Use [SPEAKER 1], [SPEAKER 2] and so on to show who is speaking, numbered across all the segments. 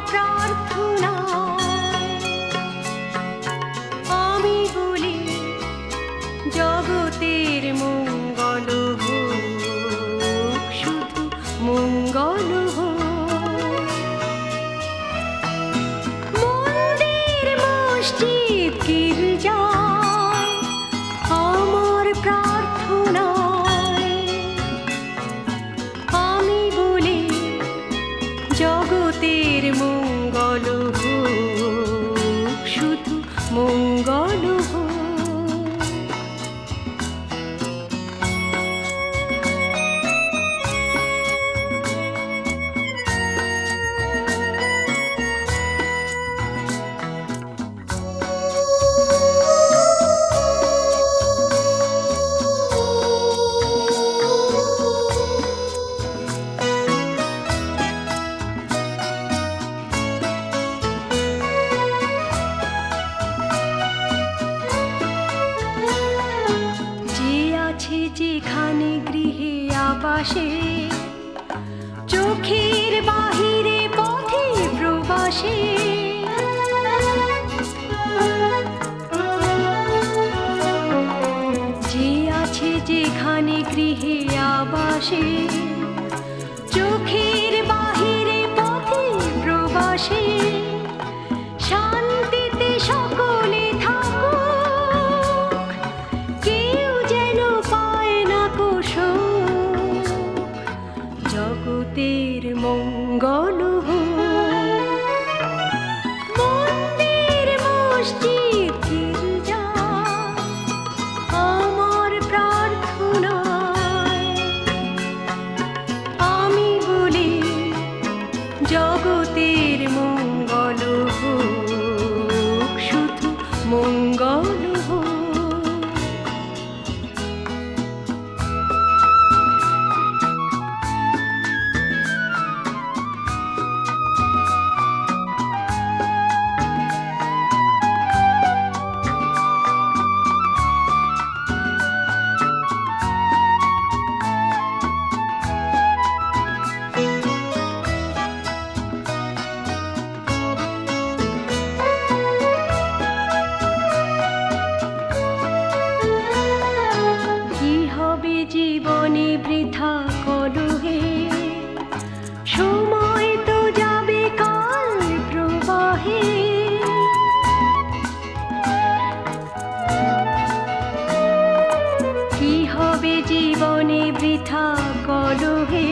[SPEAKER 1] প্রার্থনা আমি বলি জগতের মঙ্গল হোক, শুধু মঙ্গল হোক। মন্দির মসজিদ গির্জা আমার প্রার্থনায় আমি বলি জগতের মঙ্গল হোক, শুধু মঙ্গল হোক। যেখানে গৃহে আবাসে চোখের বাহিরে পথে প্রবাসে যে আছে যেখানে গৃহে আবাসে চোখের বাহিরে পথে প্রবাসে শান্তিতে সকলে থাকুক, কেউ যেন পায় না কুশোক, জগতের মঙ্গল হোক। মন্দির মসজিদ গির্জা আমার প্রার্থনায় আমি বলি জগতের মঙ্গল হোক, শুধু মঙ্গল হোক। জীবনে বৃথা কলহে সময় তো যাবে কাল প্রবাহে, কি হবে জীবনে বৃথা কলহে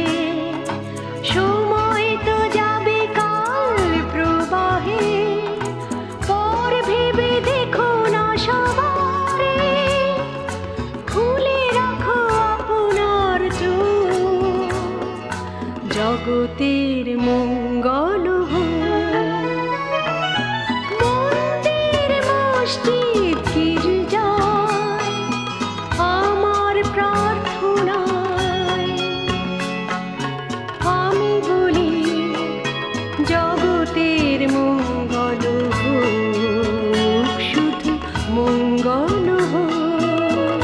[SPEAKER 1] সময় তো যাবে কাল প্রবাহে। পর ভেবে দেখো না সবারে, খুলে রাখো আপনার চোখ, জগতের মঙ্গল হোক। মন্দির মসজিদ গির্জা আমার প্রার্থনায় আমি বলি জগতের মঙ্গল হোক, শুধু মঙ্গল হোক,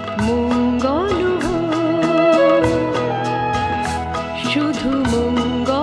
[SPEAKER 1] মঙ্গল হোক, শুধু মঙ্গল।